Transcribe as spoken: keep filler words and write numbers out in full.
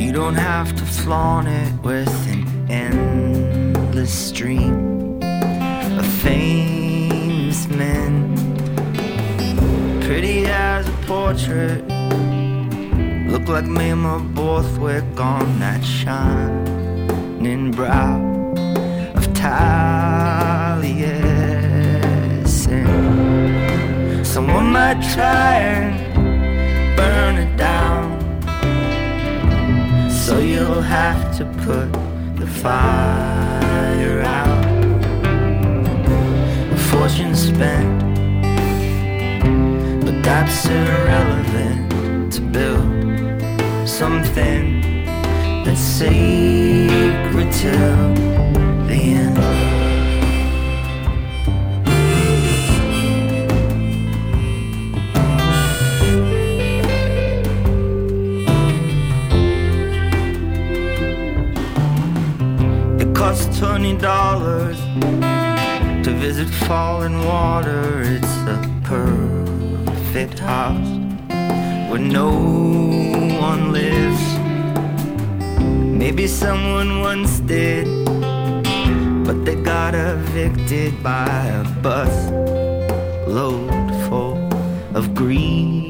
You don't have to flaunt it with an endless stream of famous men, pretty as a portrait. Look like me and my Borthwick on that shining brow of Taliesin. Someone might try and burn it down, so you'll have to put the fire out. A fortune spent, but that's irrelevant to build something that's sacred till the end. It costs twenty dollars to visit falling water. It's a perfect house where no one lives. Maybe someone once did, but they got evicted by a bus load full of green